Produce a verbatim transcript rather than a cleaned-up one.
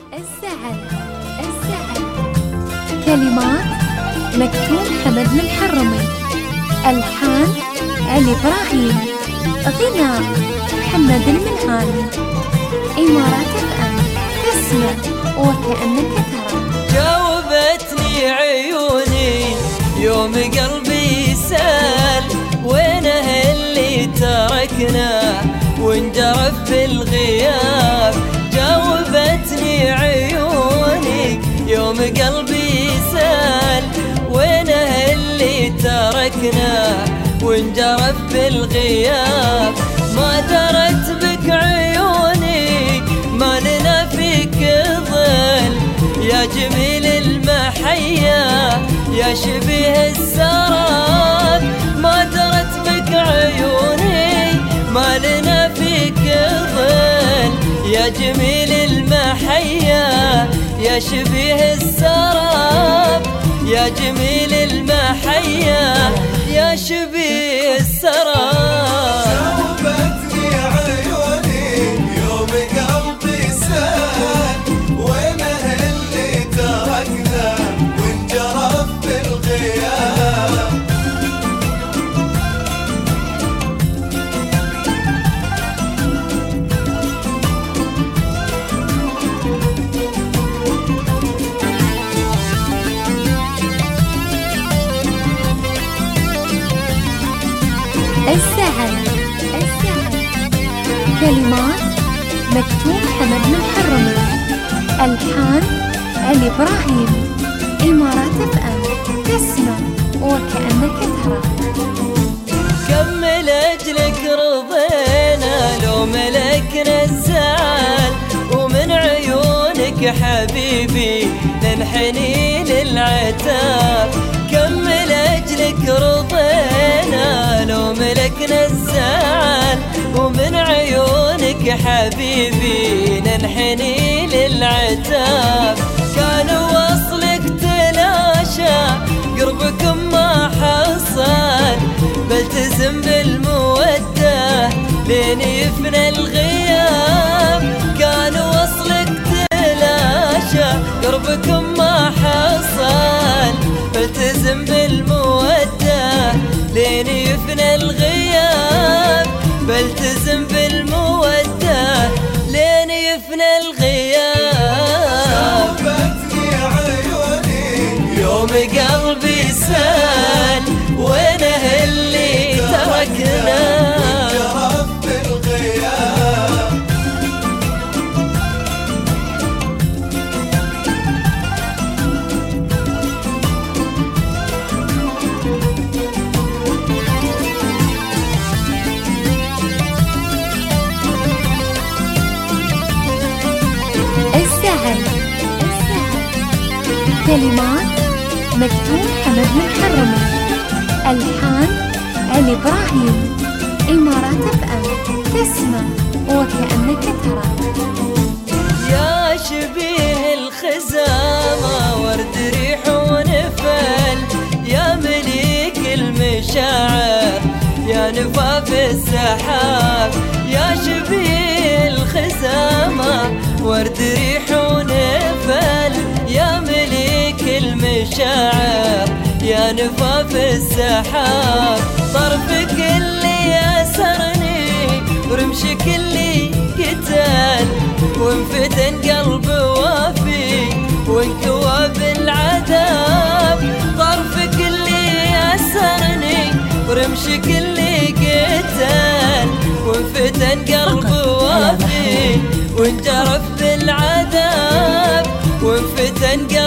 الزعل الزعل كلمات مكتوم حمد المحرمي، ألحان علي إبراهيم، غناء محمد المنهالي، إمارات اف ام. تسمع وكأنك ترى. جاوبتني عيوني يوم قلبي سال، وينه اللي تركنا وانجرف في الغياب. جاوبتني عيوني يوم قلبي سال، وينه اللي تركنا وانجرف في الغياب. ما درت بك عيوني ما لنا فيك ظل، يا جميل المحيا يا شبيه السراب. ما درت بك عيوني ما لنا فيك ظل، يا جميل المحيا يا شبيه السراب. يا جميل المحيا يا شبيه السراب. جاوبتني عيوني يوم قلبي سال، وينه اللي تركنا وانجرف بالغياب. الزعل الزعل كلمات مكتوم حمد المحرمي، ألحان علي إبراهيم، إمارات اف ام. تسمع وكأنك ترى. كم لأجلك رضينا لو ملكنا الزعل، ومن عيونك حبيبي ننحني للعتاب. كم لأجلك رضينا لو ملكنا الزعل، ومن عيونك حبيبي ننحني للعتاب. كان وصلك تلاشى قربكم ما حصل، بلتزم بالمودة لين يفنى الغياب. كان وصلك تلاشى قربكم ما حصل، بلتزم بالمودة لين يفنى الغياب. بلتزم بالمودة لين يفنى الغياب. جاوبتني عيوني يوم قلبي سال، وينه اللي تركنا وانجرف بالغياب. الزعل الزعل كلمات مكتوم حمد المحرمي، ألحان علي إبراهيم، إمارات اف ام. تسمع وكأنك ترى. يا شبيه الخزامة ورد ريح ونفل، يا مليك المشاعر يا نفاف السحاب. يا شبيه الخزامة ورد ريح ونفل، يا مليك المشاعر يا نفاف السحاب. طرفك اللي أسرني ورمشك اللي قتل، وانفتن قلب وافي وانكوى بالعذاب. طرفك اللي أسرني ورمشك اللي قتل، وانفتن قلب وافي وانجرف بالعذاب. وانفتن قلب